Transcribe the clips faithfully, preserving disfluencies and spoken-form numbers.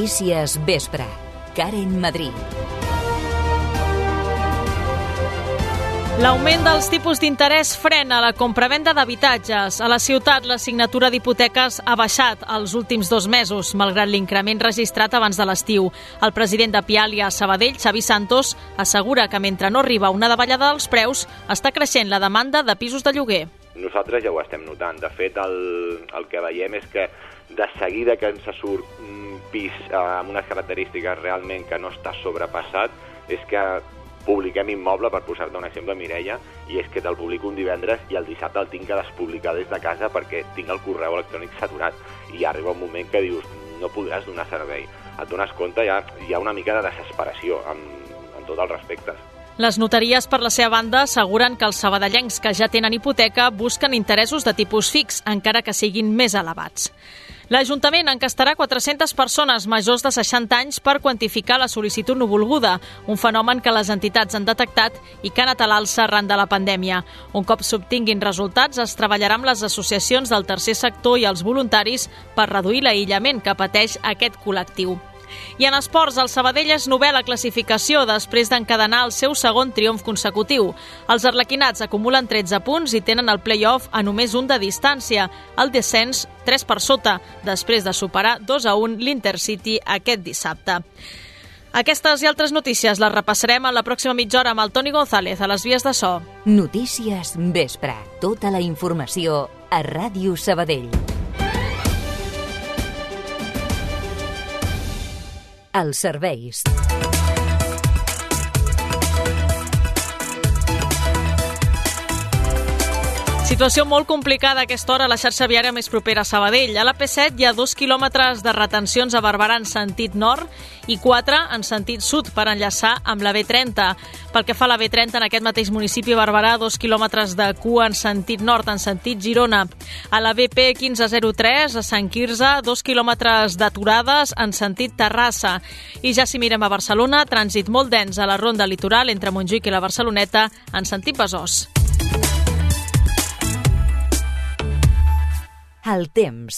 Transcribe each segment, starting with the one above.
Notícies Vespre. Karen Madrid. L'augment dels tipus d'interès frena la compravenda d'habitatges. A la ciutat, la signatura d'hipoteques ha baixat els últims dos mesos, malgrat l'increment registrat abans de l'estiu. El president de Pialia a Sabadell, Xavi Santos, assegura que mentre no arriba una davallada dels preus, està creixent la demanda de pisos de lloguer. Nosaltres ja ho estem notant. De fet, el, el que veiem és que de seguida que ens surt un pis eh, amb unes característiques realment que no està sobrepassat, és que publiquem Immoble, per posar-te un exemple, Mireia, i és que te'l publico un divendres i el dissabte el tinc que despublicar des de casa perquè tinc el correu electrònic saturat i arriba un moment que dius no podràs donar servei. Et dones compte, ja hi ha una mica de desesperació en, en tots els respectes. Les notaries, per la seva banda, asseguren que els sabadellencs que ja tenen hipoteca busquen interessos de tipus fix, encara que siguin més elevats. L'Ajuntament encastarà quatre-centes persones majors de seixanta anys per quantificar la sol·licitud no volguda, un fenomen que les entitats han detectat i que ha anat a l'alça arran de la pandèmia. Un cop s'obtinguin resultats, es treballarà amb les associacions del tercer sector i els voluntaris per reduir l'aïllament que pateix aquest col·lectiu. I en esports, el Sabadell és novè a la classificació després d'encadenar el seu segon triomf consecutiu. Els arlequinats acumulen tretze punts i tenen el play-off a només un de distància. El descens, tres per sota, després de superar dos a un l'Intercity aquest dissabte. Aquestes i altres notícies les repassarem a la pròxima mitja hora amb el Toni González a les vies de so. Notícies Vespre. Tota la informació a Ràdio Sabadell. Els serveis. Situació molt complicada a aquesta hora a la xarxa viària més propera a Sabadell. A la P set hi ha dos quilòmetres de retencions a Barberà en sentit nord i quatre en sentit sud per enllaçar amb la B trenta. Pel que fa a la B trenta, en aquest mateix municipi Barberà, dos quilòmetres de cua en sentit nord, en sentit Girona. A la B P quinze zero tres, a Sant Quirze, dos quilòmetres d'aturades en sentit Terrassa. I ja si mirem a Barcelona, trànsit molt dens a la ronda litoral entre Montjuïc i la Barceloneta en sentit Besòs. El temps.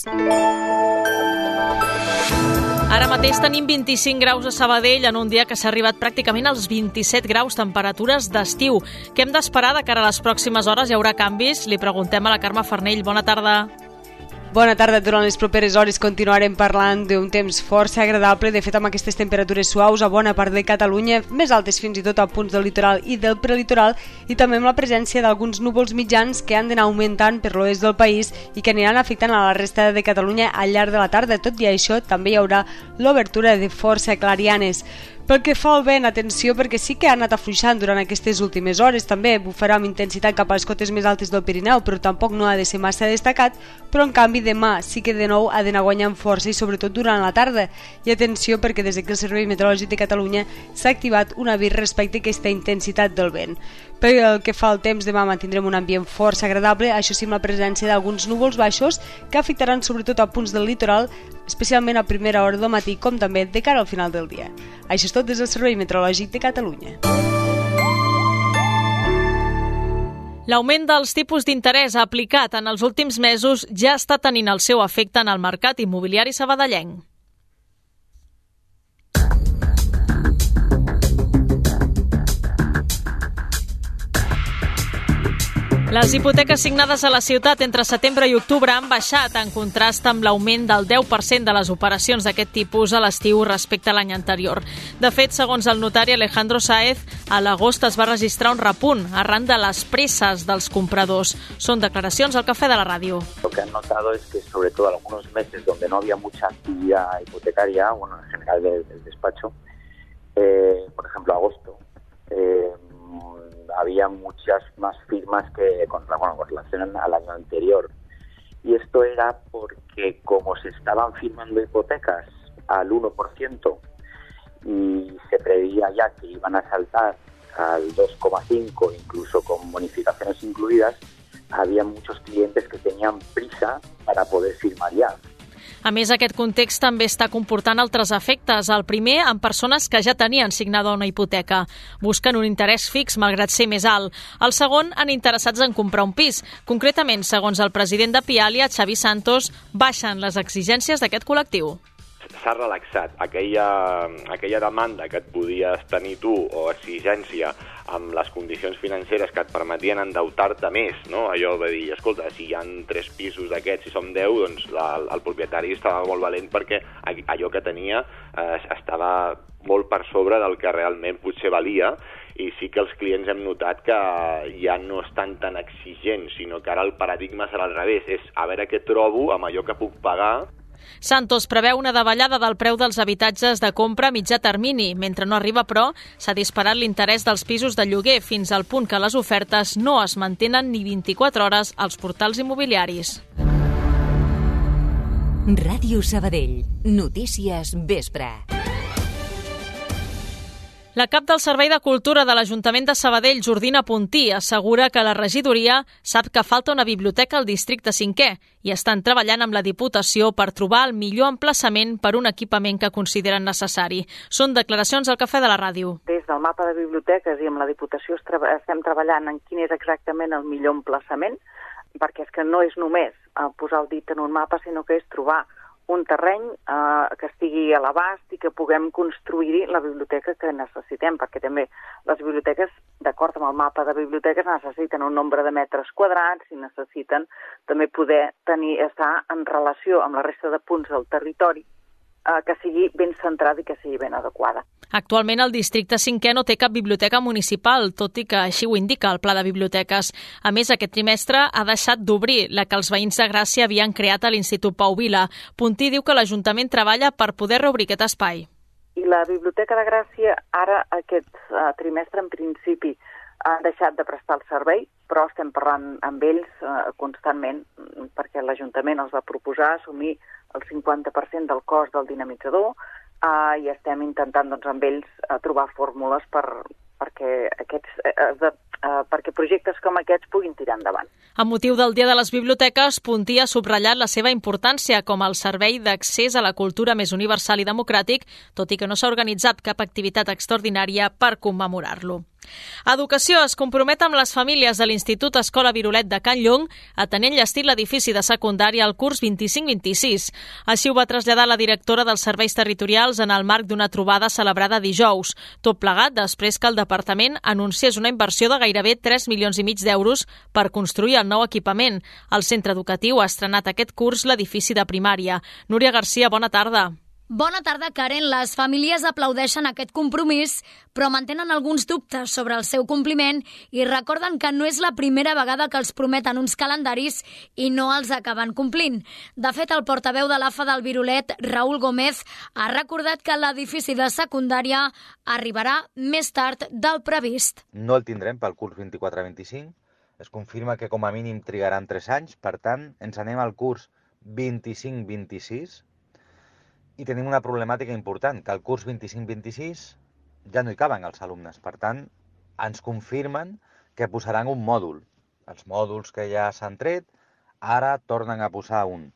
Ara mateix tenim vint-i-cinc graus a Sabadell en un dia que s'ha arribat pràcticament als vint-i-set graus, temperatures d'estiu. Què hem d'esperar de cara a les pròximes hores? Hi haurà canvis? Li preguntem a la Carme Farnell. Bona tarda. Bona tarda. Durant les properes hores continuarem parlant d'un temps força agradable. De fet, amb aquestes temperatures suaus a bona part de Catalunya, més altes fins i tot a punts del litoral i del prelitoral, i també amb la presència d'alguns núvols mitjans que han d'anar augmentant per l'oest del país i que aniran afectant a la resta de Catalunya al llarg de la tarda. Tot i això, també hi haurà l'obertura de força clarianes. Pel que fa al vent, atenció, perquè sí que ha anat afluixant durant aquestes últimes hores. També bufarà amb intensitat cap a les cotes més altes del Pirineu, però tampoc no ha de ser massa destacat. Però en canvi demà sí que de nou ha d'anar guanyant força i sobretot durant la tarda. I atenció, perquè des que el Servei Meteorològic de Catalunya s'ha activat un avís respecte a aquesta intensitat del vent. Pel que fa al temps, demà mantindrem un ambient força agradable, això sí, amb la presència d'alguns núvols baixos que afectaran sobretot a punts del litoral, especialment a primera hora del matí, com també de cara al final del dia. Això és tot des del Servei Meteorològic de Catalunya. L'augment dels tipus d'interès aplicat en els últims mesos ja està tenint el seu efecte en el mercat immobiliari sabadellenc. Les hipoteques signades a la ciutat entre setembre i octubre han baixat en contrast amb l'augment del deu per cent de les operacions d'aquest tipus a l'estiu respecte a l'any anterior. De fet, segons el notari Alejandro Sáez, a l'agost es va registrar un repunt arran de les presses dels compradors. Són declaracions al Cafè de la Ràdio. Lo que han notado es que sobre todo algunos meses donde no había mucha actividad hipotecaria, bueno, en general del, del despacho, eh, por ejemplo, agosto, eh, había muchas más firmas que con, bueno, con relación al año anterior. Y esto era porque como se estaban firmando hipotecas al uno por ciento y se preveía ya que iban a saltar al dos coma cinco, incluso con bonificaciones incluidas, había muchos clientes que tenían prisa para poder firmar ya. A més, aquest context també està comportant altres efectes. El primer, amb persones que ja tenien signada una hipoteca. Busquen un interès fix, malgrat ser més alt. El segon, en interessats en comprar un pis. Concretament, segons el president de Pialia, Xavi Santos, baixen les exigències d'aquest col·lectiu. s'ha relaxat. Aquella, aquella demanda que et podies tenir tu o exigència amb les condicions financeres que et permetien endeutar-te més, no? Allò de dir, escolta, si hi ha tres pisos d'aquests, si som deu, doncs la, el propietari estava molt valent perquè allò que tenia eh, estava molt per sobre del que realment potser valia, i sí que els clients hem notat que ja no estan tan exigents, sinó que ara el paradigma serà al revés, és a veure què trobo amb allò que puc pagar. Santos preveu una davallada del preu dels habitatges de compra a mitjà termini. Mentre no arriba, però, s'ha disparat l'interès dels pisos de lloguer fins al punt que les ofertes no es mantenen ni vint-i-quatre hores als portals immobiliaris. Ràdio Sabadell. Notícies vespre. La cap del Servei de Cultura de l'Ajuntament de Sabadell, Jordina Puntí, assegura que la regidoria sap que falta una biblioteca al districte cinquè i estan treballant amb la Diputació per trobar el millor emplaçament per un equipament que consideren necessari. Són declaracions al Cafè de la Ràdio. Des del mapa de biblioteques i amb la Diputació estem treballant en quin és exactament el millor emplaçament, perquè és que no és només posar el dit en un mapa, sinó que és trobar un terreny eh, que estigui a l'abast i que puguem construir la biblioteca que necessitem, perquè també les biblioteques, d'acord amb el mapa de biblioteques, necessiten un nombre de metres quadrats i necessiten també poder tenir, estar en relació amb la resta de punts del territori, eh, que sigui ben centrada i que sigui ben adequada. Actualment el districte cinquè no té cap biblioteca municipal, tot i que així ho indica el Pla de Biblioteques. A més, aquest trimestre ha deixat d'obrir la que els veïns de Gràcia havien creat a l'Institut Pau Vila. Puntí diu que l'Ajuntament treballa per poder reobrir aquest espai. I la Biblioteca de Gràcia ara aquest uh, trimestre en principi han deixat de prestar el servei, però estem parlant amb ells uh, constantment perquè l'Ajuntament els va proposar assumir el cinquanta per cent del cost del dinamitzador, Uh, i estem intentant doncs, amb ells uh, trobar fórmules per, perquè, aquests, uh, de, uh, perquè projectes com aquests puguin tirar endavant. Amb motiu del Dia de les Biblioteques, Puntí ha subratllat la seva importància com el servei d'accés a la cultura més universal i democràtic, tot i que no s'ha organitzat cap activitat extraordinària per commemorar-lo. Educació es compromet amb les famílies de l'Institut Escola Virolet de Can Llong a tenir enllestit l'edifici de secundària al curs vint-i-cinc vint-i-sis. Així ho va traslladar la directora dels serveis territorials en el marc d'una trobada celebrada dijous. Tot plegat després que el departament anunciés una inversió de gairebé tres milions i mig d'euros per construir el nou equipament. El centre educatiu ha estrenat aquest curs l'edifici de primària. Núria Garcia, bona tarda. Bona tarda, Karen. Les famílies aplaudeixen aquest compromís, però mantenen alguns dubtes sobre el seu compliment i recorden que no és la primera vegada que els prometen uns calendaris i no els acaben complint. De fet, el portaveu de l'A F A del Virolet, Raül Gómez, ha recordat que l'edifici de secundària arribarà més tard del previst. No el tindrem pel curs vint-i-quatre vint-i-cinc. Es confirma que com a mínim trigaran tres anys, per tant, ens anem al curs vint-i-cinc vint-i-sis, i tenim una problemàtica important, que al curs vint-i-cinc vint-i-sis ja no hi caben els alumnes. Per tant, ens confirmen que posaran un mòdul. Els mòduls que ja s'han tret, ara tornen a posar un.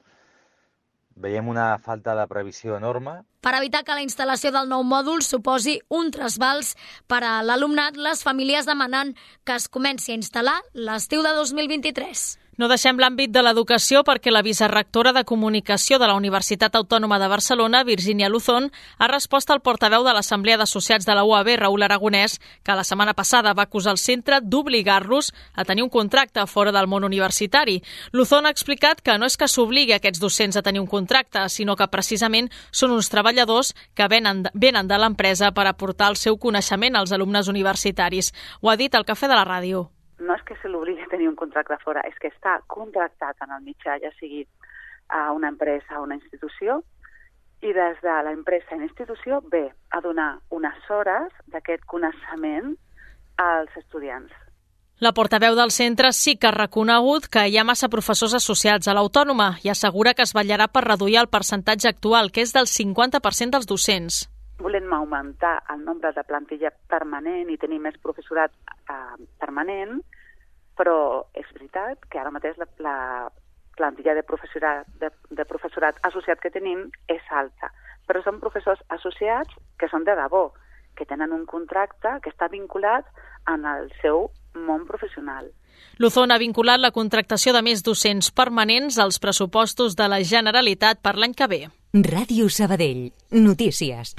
Veiem una falta de previsió enorme. Per evitar que la instal·lació del nou mòdul suposi un trasbals per a l'alumnat, les famílies demanen que es comenci a instal·lar l'estiu de dos mil vint-i-tres. No deixem l'àmbit de l'educació perquè la vicerectora de Comunicació de la Universitat Autònoma de Barcelona, Virginia Luzón, ha respost al portaveu de l'Assemblea d'Associats de la U A B, Raül Aragonès, que la setmana passada va acusar el centre d'obligar-los a tenir un contracte fora del món universitari. Luzón ha explicat que no és que s'obligui aquests docents a tenir un contracte, sinó que precisament són uns treballadors que venen, venen de l'empresa per aportar el seu coneixement als alumnes universitaris. Ho ha dit al Cafè de la Ràdio. No és que se l'obligui a tenir un contracte fora, és que està contractat en el mitjà, ja sigui a una empresa o una institució, i des de l'empresa i l'institució ve a donar unes hores d'aquest coneixement als estudiants. La portaveu del centre sí que ha reconegut que hi ha massa professors associats a l'Autònoma i assegura que es vetllarà per reduir el percentatge actual, que és del cinquanta per cent dels docents. Volem augmentar el nombre de plantilla permanent i tenir més professorat eh, permanent, però és veritat que ara mateix la, la plantilla de professorat, de, de professorat associat que tenim és alta, però són professors associats que són de debò, que tenen un contracte que està vinculat en el seu món professional. Luzón ha vinculat la contractació de més docents permanents als pressupostos de la Generalitat per l'any que ve. Ràdio Sabadell. Notícies.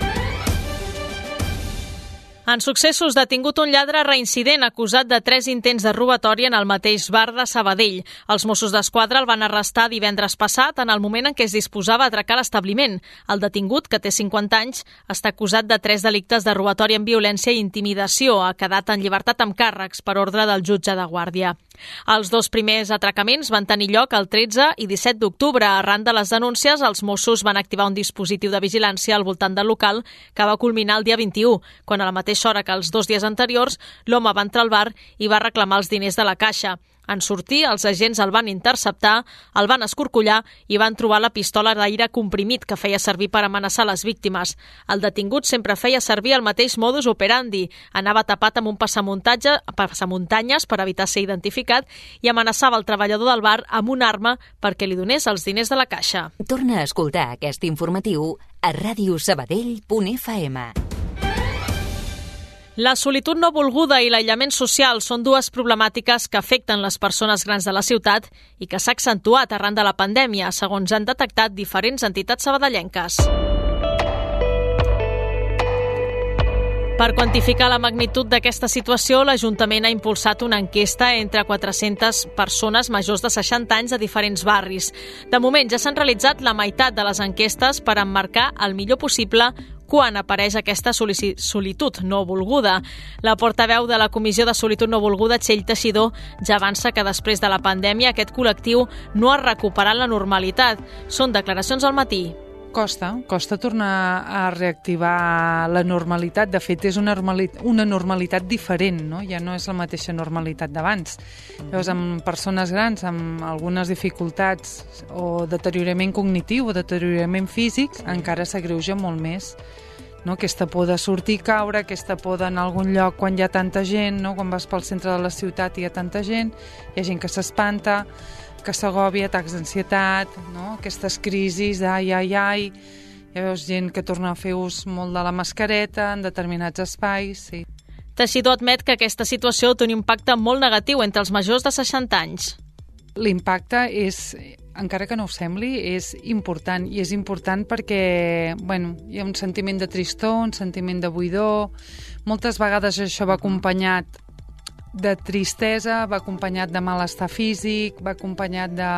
En successos, detingut un lladre reincident acusat de tres intents de robatori en el mateix bar de Sabadell. Els Mossos d'Esquadra el van arrestar divendres passat en el moment en què es disposava a atracar l'establiment. El detingut, que té cinquanta anys, està acusat de tres delictes de robatori amb violència i intimidació. Ha quedat en llibertat amb càrrecs per ordre del jutge de guàrdia. Els dos primers atracaments van tenir lloc el tretze i disset d'octubre. Arran de les denúncies, els Mossos van activar un dispositiu de vigilància al voltant del local que va culminar el dia vint-i-u, quan a la mateixa hora que els dos dies anteriors, l'home va entrar al bar i va reclamar els diners de la caixa. En sortir, els agents el van interceptar, el van escorcollar i van trobar la pistola d'aire comprimit que feia servir per amenaçar les víctimes. El detingut sempre feia servir el mateix modus operandi. Anava tapat amb un passamuntanyes per evitar ser identificat i amenaçava el treballador del bar amb una arma perquè li donés els diners de la caixa. Torna a escoltar aquest informatiu a ràdio sabadell punt f m. La solitud no volguda i l'aïllament social són dues problemàtiques que afecten les persones grans de la ciutat i que s'ha accentuat arran de la pandèmia, segons han detectat diferents entitats sabadellenques. Per quantificar la magnitud d'aquesta situació, l'Ajuntament ha impulsat una enquesta entre quatre-centes persones majors de seixanta anys de diferents barris. De moment ja s'han realitzat la meitat de les enquestes per emmarcar el millor possible quan apareix aquesta solitud no volguda. La portaveu de la Comissió de Solitud no volguda, Txell Teixidor, ja avança que després de la pandèmia aquest col·lectiu no ha recuperat la normalitat. Són declaracions al matí. Costa, costa tornar a reactivar la normalitat. De fet, és una normalitat, una normalitat diferent, no? Ja no és la mateixa normalitat d'abans. Llavors, amb persones grans, amb algunes dificultats o deteriorament cognitiu o deteriorament físic, encara s'agreuja molt més. No? Aquesta por de sortir i caure, aquesta por d'anar a algun lloc quan hi ha tanta gent, no? Quan vas pel centre de la ciutat i hi ha tanta gent, hi ha gent que s'espanta, que s'agòbia, atacs d'ansietat, no? Aquestes crisis d'ai, ai, ai. Hi ha veus gent que torna a fer ús molt de la mascareta en determinats espais. Sí. Teixidor admet que aquesta situació té un impacte molt negatiu entre els majors de seixanta anys. L'impacte és, encara que no ho sembli, és important. I és important perquè bueno, hi ha un sentiment de tristor, un sentiment de buidor. Moltes vegades això va acompanyat de tristesa, va acompanyat de malestar físic, va acompanyat de,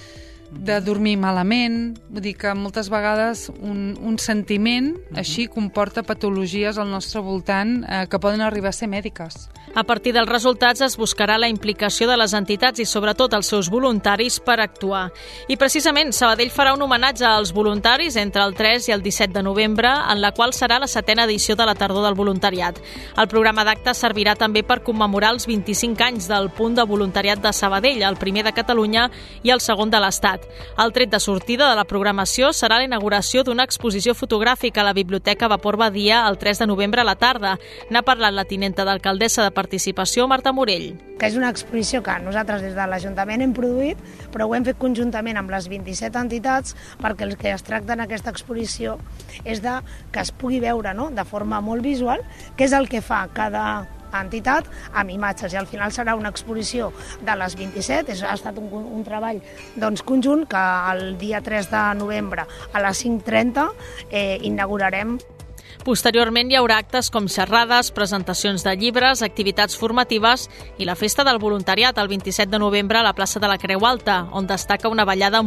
de dormir malament. Vull dir que moltes vegades un, un sentiment així comporta patologies al nostre voltant eh, que poden arribar a ser mèdiques. A partir dels resultats es buscarà la implicació de les entitats i sobretot els seus voluntaris per actuar. I precisament Sabadell farà un homenatge als voluntaris entre el tres i el disset de novembre, en la qual serà la setena edició de la Tardor del Voluntariat. El programa d'actes servirà també per commemorar els vint-i-cinc anys del Punt de Voluntariat de Sabadell, el primer de Catalunya i el segon de l'Estat. El tret de sortida de la programació serà la inauguració d'una exposició fotogràfica a la Biblioteca Vapor Badia el tres de novembre a la tarda. N'ha parlat la tinenta d'alcaldessa de Participació, Marta Morell. Que és una exposició que nosaltres des de l'Ajuntament hem produït, però ho hem fet conjuntament amb les vint-i-set entitats perquè el que es tracta en aquesta exposició és de que es pugui veure, no?, de forma molt visual què és el que fa cada entitat amb imatges, i al final serà una exposició de les vint-i-set. És, ha estat un, un treball doncs, conjunt que el dia tres de novembre a les cinc trenta eh, inaugurarem. Posteriorment hi haurà actes com xerrades, presentacions de llibres, activitats formatives i la festa del voluntariat el vint-i-set de novembre a la plaça de la Creu Alta, on destaca una ballada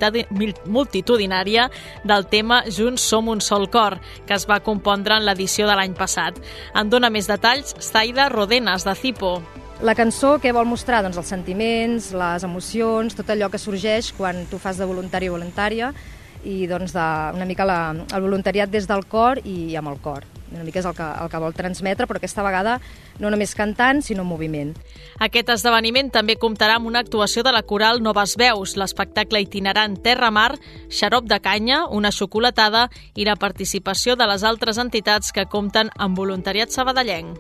multitudinària del tema Junts som un sol cor, que es va compondre en l'edició de l'any passat. En dona més detalls Zaida Rodenas, de Cipo. La cançó què vol mostrar? Doncs els sentiments, les emocions, tot allò que sorgeix quan tu fas de voluntari o voluntària, i doncs de, una mica la, el voluntariat des del cor i amb el cor. Una mica és el que, el que vol transmetre, però aquesta vegada no només cantant, sinó en moviment. Aquest esdeveniment també comptarà amb una actuació de la coral Noves Veus, l'espectacle itinerant Terra-Mar, xarop de canya, una xocolatada i la participació de les altres entitats que compten amb voluntariat sabadellenc.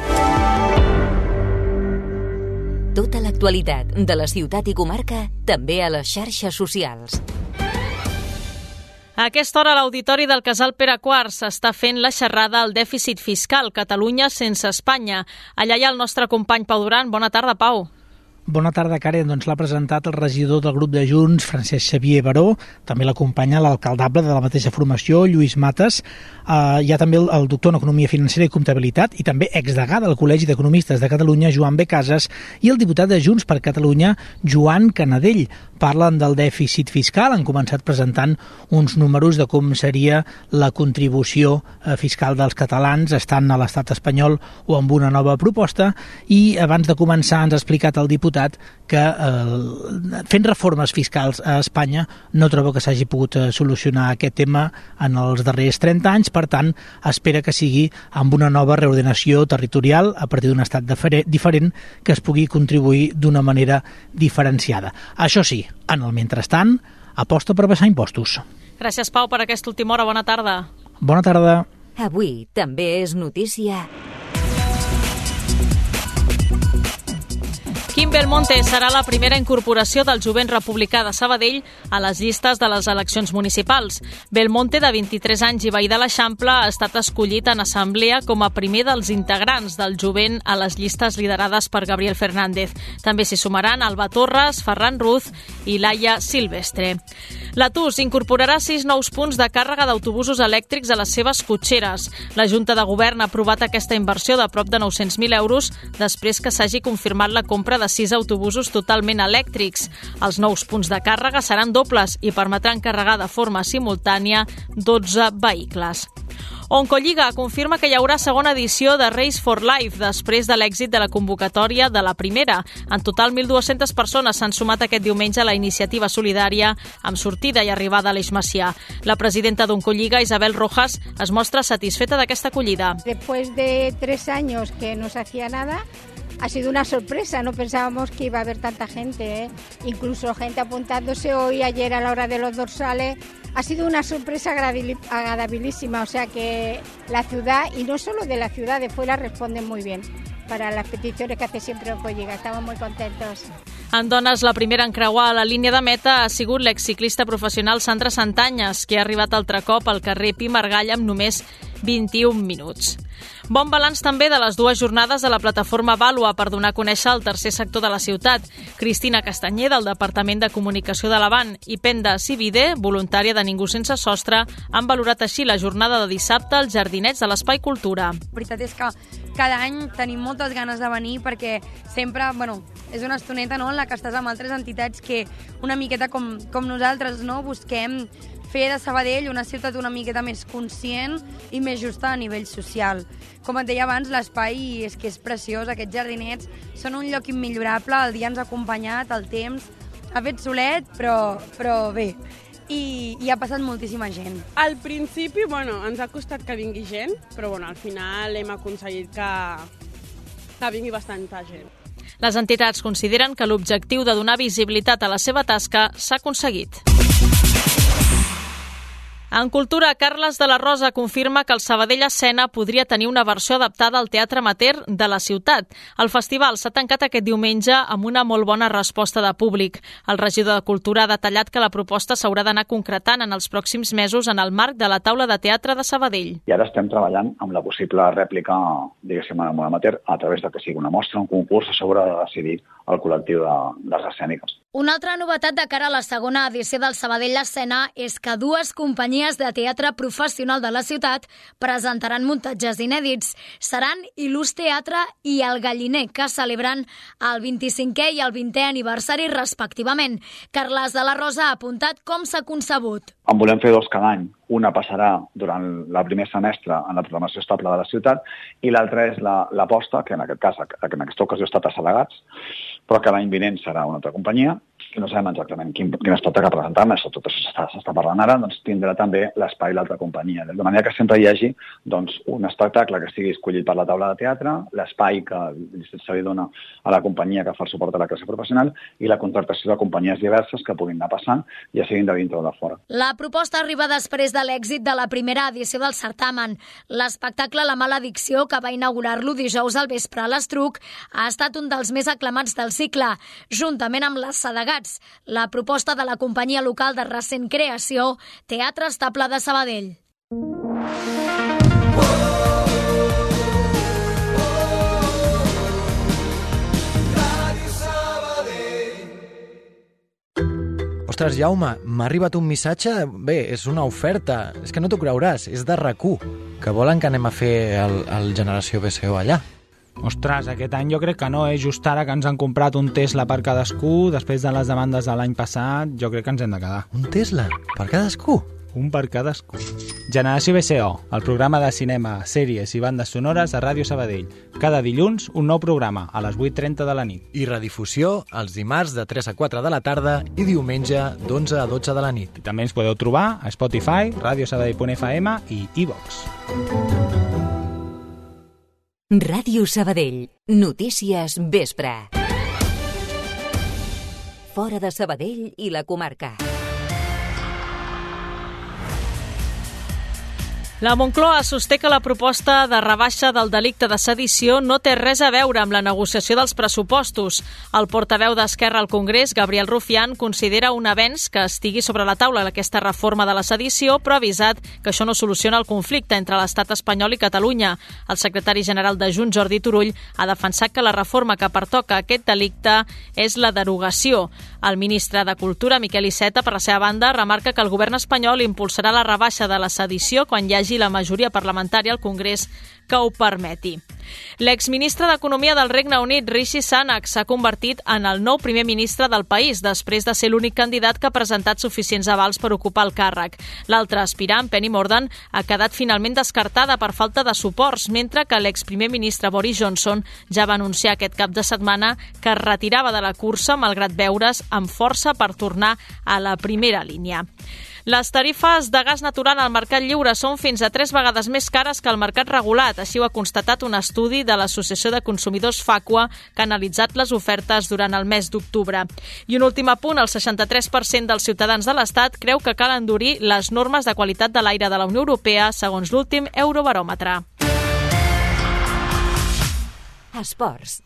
Tota l'actualitat de la ciutat i comarca, també a les xarxes socials. A aquesta hora, a l'Auditori del Casal Pere quart s'està fent la xerrada al dèficit fiscal, Catalunya sense Espanya. Allà hi ha el nostre company Pau Duran. Bona tarda, Pau. Bona tarda, Karen. Doncs l'ha presentat el regidor del grup de Junts, Francesc Xavier Baró. També l'acompanya l'alcaldable de la mateixa formació, Lluís Mates. Uh, hi ha també el, el doctor en Economia Financera i Comptabilitat i també exdegà del Col·legi d'Economistes de Catalunya, Joan B. Casas, i el diputat de Junts per Catalunya, Joan Canadell. Parlen del dèficit fiscal, han començat presentant uns números de com seria la contribució fiscal dels catalans estant a l'estat espanyol o amb una nova proposta, i abans de començar ens ha explicat el diputat que eh, fent reformes fiscals a Espanya no troba que s'hagi pogut eh, solucionar aquest tema en els darrers trenta anys, per tant espera que sigui amb una nova reordenació territorial a partir d'un estat diferent que es pugui contribuir d'una manera diferenciada. Això sí, en el mentrestant, aposta per baixar impostos. Gràcies, Pau, per aquesta última hora. Bona tarda. Bona tarda. Avui també és notícia. Quim Belmonte serà la primera incorporació del Jovent Republicà de Sabadell a les llistes de les eleccions municipals. Belmonte, de vint-i-tres anys i veí de l'Eixample, ha estat escollit en assemblea com a primer dels integrants del Jovent a les llistes liderades per Gabriel Fernández. També s'hi sumaran Alba Torres, Ferran Ruz i Laia Silvestre. La T U S incorporarà sis nous punts de càrrega d'autobusos elèctrics a les seves cotxeres. La Junta de Govern ha aprovat aquesta inversió de prop de nou-cents mil euros després que s'hagi confirmat la compra de sis autobusos totalment elèctrics. Els nous punts de càrrega seran dobles i permetran carregar de forma simultània dotze vehicles. Oncolliga confirma que hi haurà segona edició de Race for Life després de l'èxit de la convocatòria de la primera. En total, mil dues-centes persones s'han sumat aquest diumenge a la iniciativa solidària amb sortida i arribada a l'Eix Macià. La presidenta d'Oncolliga, Isabel Rojas, es mostra satisfeta d'aquesta acollida. Después de tres años que no se hacía nada, ha sido una sorpresa, no pensábamos que iba a haber tanta gente, ¿eh? Incluso gente apuntándose hoy, ayer a la hora de los dorsales. Ha sido una sorpresa agradabilísima, o sea que la ciudad, y no solo de la ciudad, de fuera responden muy bien para las peticiones que hace siempre Oncolliga. Estamos muy contentos. En dones, la primera en creuar a la línia de meta ha sigut l'exciclista professional Sandra Santanyes, que ha arribat altre cop al carrer Pi Margall amb només vint-i-un minuts. Bon balanç també de les dues jornades de la plataforma Vàlua per donar a conèixer el tercer sector de la ciutat. Cristina Castanyer, del Departament de Comunicació de l'Avant, i Penda Sivide, voluntària de Ningú Sense Sostre, han valorat així la jornada de dissabte als Jardinets de l'Espai Cultura. La veritat és que cada any tenim moltes ganes de venir perquè sempre, bueno, és una estoneta, no?, en la que estàs amb altres entitats que una miqueta com, com nosaltres, no?, busquem fer de Sabadell una ciutat una miqueta més conscient i més justa a nivell social. Com et deia abans, l'espai és que és preciós, aquests jardinets són un lloc immillorable, el dia ens ha acompanyat, el temps ha fet solet, però, però bé, i, i ha passat moltíssima gent. Al principi, bueno, ens ha costat que vingui gent, però bueno, al final hem aconseguit que, que vingui bastanta gent. Les entitats consideren que l'objectiu de donar visibilitat a la seva tasca s'ha aconseguit. En cultura, Carles de la Rosa confirma que el Sabadell Escena podria tenir una versió adaptada al teatre amateur de la ciutat. El festival s'ha tancat aquest diumenge amb una molt bona resposta de públic. El regidor de Cultura ha detallat que la proposta s'haurà d'anar concretant en els pròxims mesos en el marc de la taula de teatre de Sabadell. I ara estem treballant amb la possible rèplica, diguéssim, en el món amateur, a través de que sigui una mostra, un concurs, a sobre de decidir el col·lectiu de, de les escèniques. Una altra novetat de cara a la segona edició del Sabadell Escena és que dues companyies de teatre professional de la ciutat presentaran muntatges inèdits. Seran Il·lus Teatre i El Galliner, que celebren el vint-i-cinquè i el vintè aniversari respectivament. Carles de la Rosa ha apuntat com s'ha concebut. En volem fer dos cada any. Una passarà durant el primer semestre en la programació estable de la ciutat i l'altra és l'aposta, que en aquest cas, que en aquesta ocasió ha estat a Salegats, però que l'any vinent serà una altra companyia, i no sabem exactament quin, quin espectacle presentar, això tot s'està parlant ara, doncs tindrà també l'espai l'altra companyia. De manera que sempre hi hagi doncs, un espectacle que estigui escollit per la taula de teatre, l'espai que se li dona a la companyia que fa el suport a la classe professional i la contractació de companyies diverses que puguin anar passant, ja siguin de dintre o de fora. La proposta arriba després de l'èxit de la primera edició del certamen. L'espectacle La maledicció, que va inaugurar-lo dijous al vespre a l'Estruc, ha estat un dels més aclamats del cicle, juntament amb les Sedegats, entitats. La proposta de la companyia local de recent creació, Teatre Estable de Sabadell. Ostres, Jaume, m'ha arribat un missatge... Bé, és una oferta. És que no t'ho creuràs, és de RAC u, que volen que anem a fer el, el Generació B C O allà. Ostres, aquest any jo crec que no, eh? Just ara que ens han comprat un Tesla per cadascú, després de les demandes de l'any passat, jo crec que ens hem de quedar. Un Tesla? Per cadascú? Un per cadascú. Generació B C O, el programa de cinema, sèries i bandes sonores a Ràdio Sabadell. Cada dilluns, un nou programa, a les vuit i trenta de la nit. I redifusió els dimarts de tres a quatre de la tarda i diumenge d'onze a dotze de la nit. I també ens podeu trobar a Spotify, radio sabadell punt f m i iVox. Ràdio Sabadell. Notícies vespre. Fora de Sabadell i la comarca. La Moncloa sosté que la proposta de rebaixa del delicte de sedició no té res a veure amb la negociació dels pressupostos. El portaveu d'Esquerra al Congrés, Gabriel Rufián, considera un avenç que estigui sobre la taula aquesta reforma de la sedició, però ha avisat que això no soluciona el conflicte entre l'estat espanyol i Catalunya. El secretari general de Junts, Jordi Turull, ha defensat que la reforma que pertoca a aquest delicte és la derogació. El ministre de Cultura, Miquel Iceta, per la seva banda, remarca que el govern espanyol impulsarà la rebaixa de la sedició quan hi hagi la majoria parlamentària al Congrés que ho permeti. L'exministre d'Economia del Regne Unit, Rishi Sunak, s'ha convertit en el nou primer ministre del país, després de ser l'únic candidat que ha presentat suficients avals per ocupar el càrrec. L'altre aspirant, Penny Mordaunt, ha quedat finalment descartada per falta de suports, mentre que l'exprimer ministre Boris Johnson ja va anunciar aquest cap de setmana que es retirava de la cursa, malgrat veure's amb força per tornar a la primera línia. Les tarifes de gas natural al mercat lliure són fins a tres vegades més cares que al mercat regulat. Així ho ha constatat un estudi de l'Associació de Consumidors FACUA que ha analitzat les ofertes durant el mes d'octubre. I un últim apunt, el seixanta-tres per cent dels ciutadans de l'Estat creu que cal endurir les normes de qualitat de l'aire de la Unió Europea, segons l'últim Eurobaròmetre. Esports.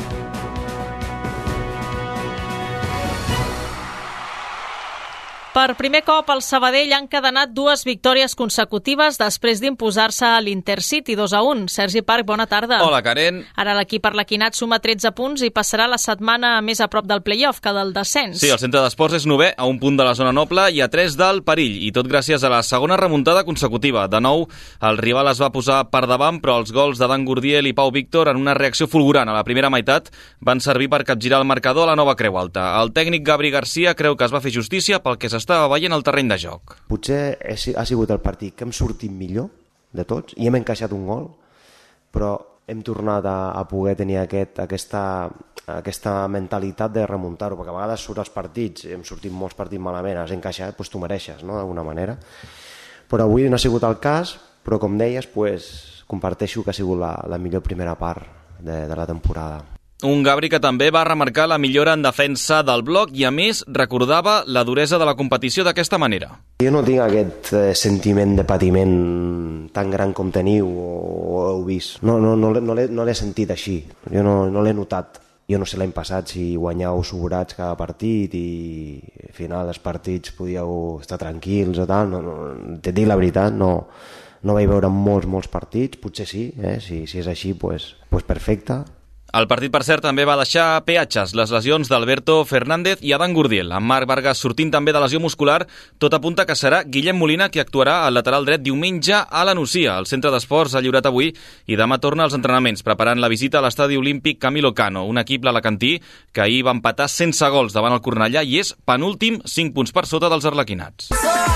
Per primer cop, el Sabadell ha encadenat dues victòries consecutives després d'imposar-se a l'Intercity dos a un. Sergi Parc, bona tarda. Hola, Karen. Ara l'equip arlequinat suma tretze punts i passarà la setmana més a prop del play-off que del descens. Sí, el centre d'esports és novè, a un punt de la zona noble i a tres del perill, i tot gràcies a la segona remuntada consecutiva. De nou, el rival es va posar per davant, però els gols de Dan Gurdiel i Pau Víctor, en una reacció fulgurant a la primera meitat, van servir per capgirar el marcador a la nova Creu Alta. El tècnic Gabri Garcia creu que es va fer justícia pel que s'està estava veient el terreny de joc. Potser ha sigut el partit que hem sortit millor de tots i hem encaixat un gol, però hem tornat a, a poder tenir aquest, aquesta, aquesta mentalitat de remuntar-ho, perquè a vegades surt els partits, hem sortit molts partits malament, has encaixat, doncs tu mereixes, no?, d'alguna manera. Però avui no ha sigut el cas, però com deies, pues, comparteixo que ha sigut la, la millor primera part de, de la temporada. Un Gabri que també va remarcar la millora en defensa del bloc i, a més, recordava la duresa de la competició d'aquesta manera. Jo no tinc aquest eh, sentiment de patiment tan gran com teniu o, o heu vist. No, no, no, no l'he no sentit així. Jo no, no l'he notat. Jo no sé l'any passat si guanyàveu sobrats cada partit i al final dels partits podíeu estar tranquils o tal. No, no, te dic la veritat, no, no vaig veure molts, molts partits. Potser sí, eh? si, si és així, pues, pues perfecte. El partit, per cert, també va deixar peatges les lesions d'Alberto Fernández i Adán Gurdiel. Amb Marc Vargas sortint també de lesió muscular, tot apunta que serà Guillem Molina qui actuarà al lateral dret diumenge a la Nucia. El centre d'esports ha lliurat avui i demà torna als entrenaments, preparant la visita a l'estadi olímpic Camilo Cano, un equip l'alacantí que ahir va empatar sense gols davant el Cornellà i és penúltim, cinc punts per sota dels arlequinats.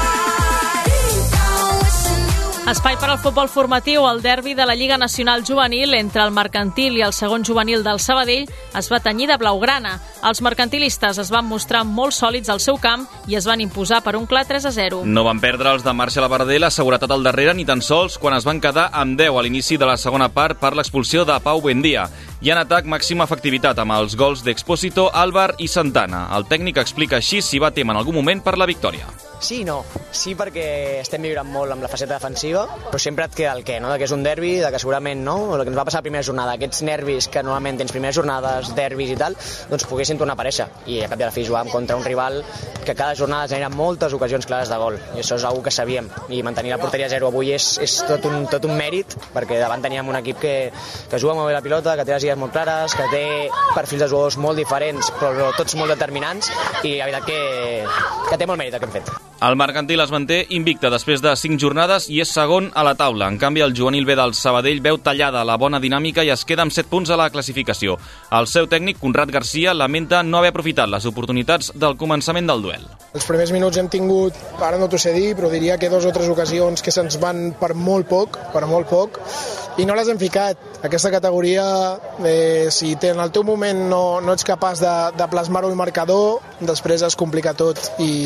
Espai per al futbol formatiu, el derbi de la Lliga Nacional Juvenil entre el Mercantil i el segon juvenil del Sabadell es va tenyir de blaugrana. Els mercantilistes es van mostrar molt sòlids al seu camp i es van imposar per un clar tres a zero. No van perdre els de Marcia Labardé la seguretat al darrere ni tan sols quan es van quedar amb deu a l'inici de la segona part per l'expulsió de Pau Buendía. I en atac, màxima efectivitat amb els gols d'Expósito, Álvar i Santana. El tècnic explica així si va témer en algun moment per la victòria. Sí i no. Sí, perquè estem millorant molt amb la faceta defensiva, però sempre et queda el què, no? De que és un derbi, de que segurament, no? El que ens va passar a primera jornada, aquests nervis que normalment tens primeres jornades, derbis i tal, doncs poguessin tornar a aparèixer. I a cap de la fi jugàvem contra un rival que cada jornada genera moltes ocasions clares de gol. I això és una que sabíem. I mantenir la porteria a zero avui és, és tot, un, tot un mèrit, perquè davant teníem un equip que, que juga molt bé la pilota, que té les idees molt clares, que té perfils de jugadors molt diferents, però tots molt determinants, i la veritat que, que té molt mèrit el que hem fet. El Mercantil es manté invicte després de cinc jornades i és segon a la taula. En canvi, el juvenil B del Sabadell veu tallada la bona dinàmica i es queda amb set punts a la classificació. El seu tècnic, Conrad Garcia, lamenta no haver aprofitat les oportunitats del començament del duel. Els primers minuts hem tingut, ara no t'ho sé dir, però diria que dos o tres ocasions que se'ns van per molt poc, per molt poc, i no les hem ficat. Aquesta categoria, eh, si en el teu moment no, no ets capaç de, de plasmar-ho al marcador, després es complica tot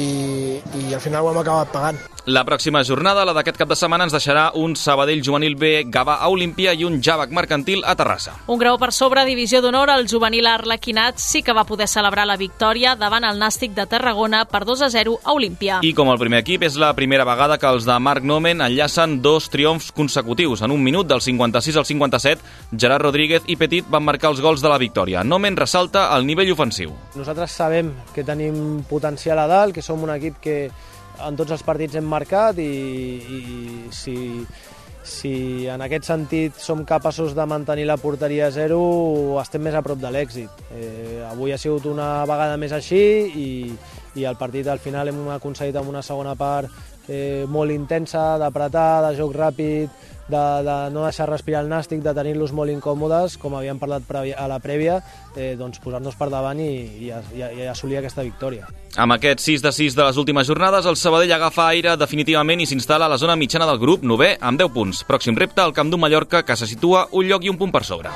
i, i al final ho hem acabat pagant. La pròxima jornada, la d'aquest cap de setmana, ens deixarà un Sabadell juvenil B Gavà a Olímpia i un Javac Mercantil a Terrassa. Un grau per sobre, divisió d'honor, el juvenil Arlequinat sí que va poder celebrar la victòria davant el Nàstic de Tarragona per dos a zero a Olímpia. I com el primer equip, és la primera vegada que els de Marc Nomen enllacen dos triomfs consecutius. En un minut, del cinquanta-sis al cinquanta-set, Gerard Rodríguez i Petit van marcar els gols de la victòria. Nomen ressalta el nivell ofensiu. Nosaltres sabem que tenim potencial a dalt, que som un equip que en tots els partits hem marcat i, i si, si en aquest sentit som capaços de mantenir la porteria a zero, estem més a prop de l'èxit. Eh, avui ha sigut una vegada més així i, i el partit al final hem aconseguit amb una segona part eh, molt intensa, d'apretar, de joc ràpid, de, de no deixar respirar el Nàstic, de tenir-los molt incòmodes, com havíem parlat a la prèvia, eh, doncs posar-nos per davant i, i, i, i assolir aquesta victòria. Amb aquest sis de sis de les últimes jornades, el Sabadell agafa aire definitivament i s'instal·la a la zona mitjana del grup, novè, amb deu punts. Pròxim repte, el Camp d'un Mallorca, que se situa un lloc i un punt per sobre.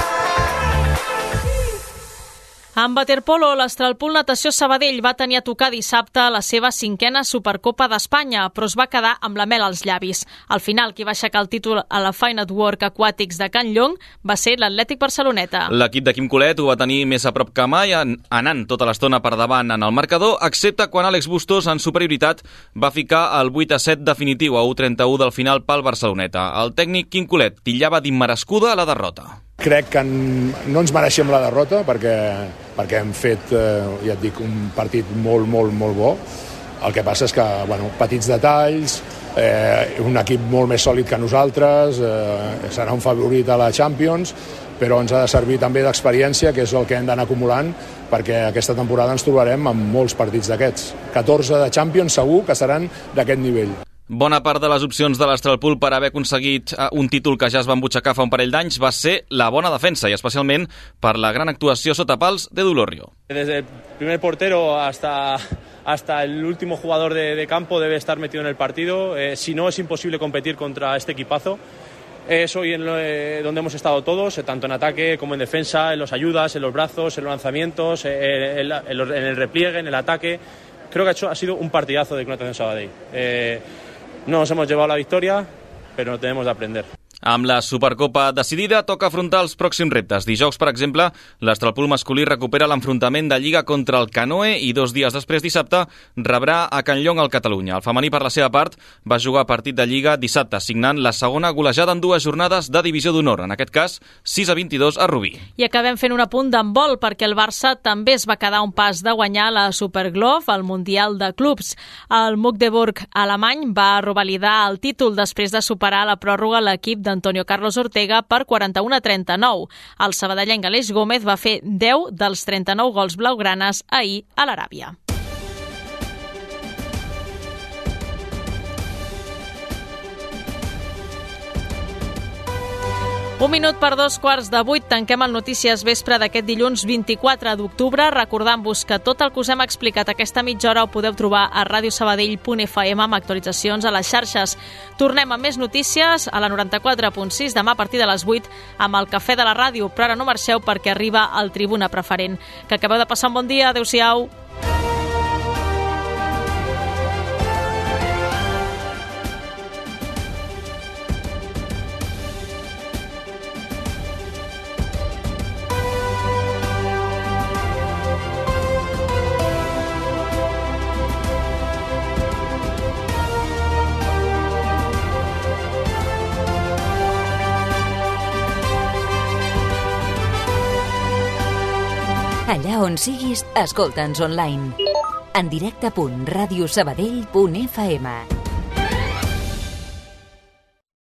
En waterpolo, l'Astralpool Natació Sabadell va tenir a tocar dissabte la seva cinquena Supercopa d'Espanya, però es va quedar amb la mel als llavis. Al final, qui va aixecar el títol a la Fine at Work Aquàtics de Can Llong va ser l'Atlètic Barceloneta. L'equip de Quim Colet ho va tenir més a prop que mai, anant tota l'estona per davant en el marcador, excepte quan Àlex Bustos, en superioritat, va ficar el vuit a set definitiu a u trenta-u del final pel Barceloneta. El tècnic Quim Colet titllava d'immerescuda la derrota. Crec que no ens mereixem la derrota perquè, perquè hem fet, eh, ja et dic, un partit molt, molt, molt bo. El que passa és que, bueno, petits detalls, eh, un equip molt més sòlid que nosaltres, eh, serà un favorit a la Champions, però ens ha de servir també d'experiència, que és el que hem d'anar acumulant, perquè aquesta temporada ens trobarem amb molts partits d'aquests. catorze de Champions segur que seran d'aquest nivell. Bona part de les opcions de l'Astralpool per haver aconseguit un títol que ja es va embutxacar fa un parell d'anys va ser la bona defensa, i especialment per la gran actuació sota pals de Dulorrio. Desde el primer portero hasta, hasta el último jugador de, de campo debe estar metido en el partido. Eh, si no, es imposible competir contra este equipazo. Es hoy en lo, eh, donde hemos estado todos, eh, tanto en ataque como en defensa, en los ayudas, en los brazos, en los lanzamientos, eh, en, en, en el repliegue, en el ataque. Creo que ha, hecho, ha sido un partidazo de Natació Sabadell. Eh, No nos hemos llevado la victoria, pero no tenemos de aprender. Amb la Supercopa decidida, toca afrontar els pròxims reptes. Dijous, per exemple, l'Astralpool masculí recupera l'enfrontament de Lliga contra el Canoe i dos dies després, dissabte, rebrà a Can Llong al Catalunya. El femení, per la seva part, va jugar partit de Lliga dissabte, signant la segona golejada en dues jornades de divisió d'honor, en aquest cas, sis a vint-i-dos a Rubí. I acabem fent un apunt d'handbol, perquè el Barça també es va quedar un pas de guanyar la Superglove, el Mundial de Clubs. El Magdeburg alemany va revalidar el títol després de superar la pròrroga l'equip d'Antonio Carlos Ortega per quaranta-un a trenta-nou. El sabadellenc Aleix Gómez va fer deu dels trenta-nou gols blaugranes ahir a l'Aràbia. Un minut per dos quarts de vuit, tanquem el Notícies Vespre d'aquest dilluns vint-i-quatre d'octubre, recordant-vos que tot el que us hem explicat aquesta mitja hora ho podeu trobar a radiosabadell punt f m amb actualitzacions a les xarxes. Tornem amb més notícies a la noranta-quatre punt sis demà a partir de les vuit amb el Cafè de la Ràdio, però ara no marxeu perquè arriba el Tribuna Preferent. Que acabeu de passar un bon dia, adeu-siau. Allà on siguis, escolta'ns online. En directe punt radiosabadell punt f m.